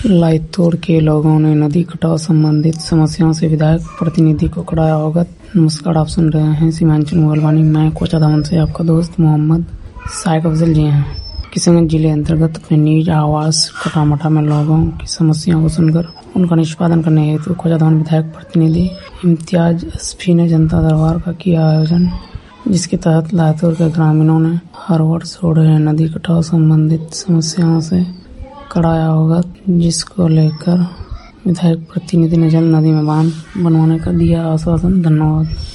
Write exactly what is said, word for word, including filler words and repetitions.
लाइतोड़ के लोगों ने नदी कटाव संबंधित समस्याओं से विधायक प्रतिनिधि को कराया अवगत। नमस्कार, आप सुन रहे हैं सीमांचल मोबाइल। मैं कोचा धावन से आपका दोस्त मोहम्मद साइक अफजल जी हैं। किशनगंज जिले अंतर्गत अपने निज आवास कटामटा में लोगों की समस्याओं को सुनकर उनका निष्पादन करने हेतु कोचा धावन विधायक प्रतिनिधि इम्तियाज एसपी ने जनता दरबार का किया आयोजन, जिसके तहत लाइतोड़ के ग्रामीणों ने हर वर्ष हो रहे नदी कटाव संबंधित समस्याओं से कराया अवगत, जिसको लेकर विधायक प्रतिनिधि ने जल्द नदी में बांध बनवाने का दिया आश्वासन। धन्यवाद।